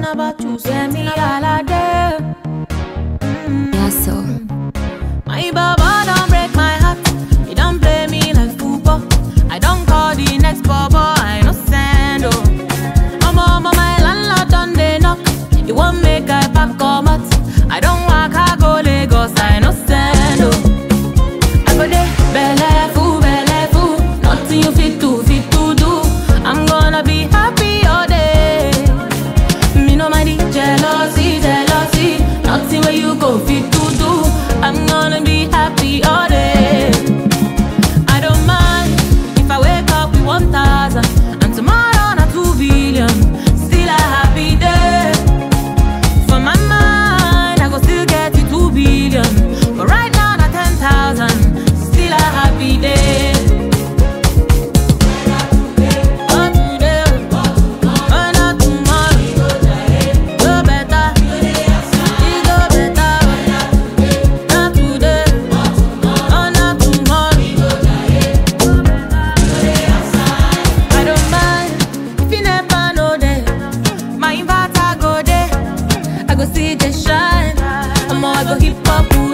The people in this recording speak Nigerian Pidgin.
about you, send me all a day. Yeah, so My baba don't break my heart. He don't play me like football. I don't call the next baba. I no send oh. Mama, my landlord done they knock. He won't make I pack come out. I don't walk, I go Lagos. I no send oh. I go there, belle fool, nothing you fit to do. I'm gonna be happy all day. Me no mind the jealousy, nothing where you go fit to do. I'm gonna be happy all day. I don't mind if I wake up with 1,000 and tomorrow not 2 billion. Still a happy day. For my mind, I go still get it 2 billion. But right now not 10,000. Still a happy day. Go see the shine. I'm all go hip hop.